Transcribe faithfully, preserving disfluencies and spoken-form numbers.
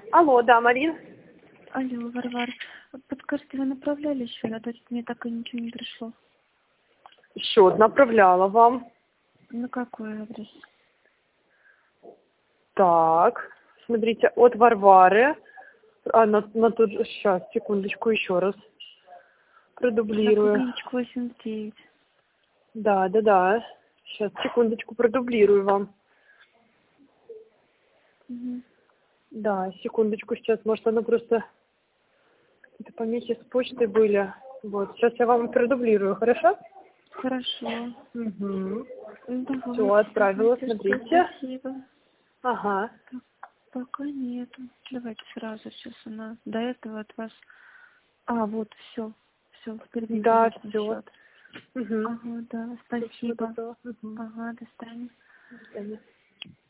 Алло, да, Марин. Алло, Варвар, подскажите, вы направляли счет, а то мне так и ничего не пришло. Счет направляла вам. На какой адрес? Так, смотрите, от Варвары. А, на, на тот же... Сейчас, секундочку, еще раз. На Продублирую. клубничку восемьдесят девять. Да, да, да. Сейчас, секундочку, продублирую вам. Угу. Да, секундочку, сейчас, может, оно просто... Какие-то помехи с почтой были. Вот, сейчас я вам продублирую, хорошо? Хорошо. Угу. Давайте. Все, отправила, Давайте, смотрите. спасибо. Ага. Так, пока нету. Давайте сразу сейчас она. До этого от вас. А, вот, все. Все, впереди Да, личный все. счет. Угу. Ага, да, Всё спасибо. готово. Угу. Ага, до свидания. До свидания.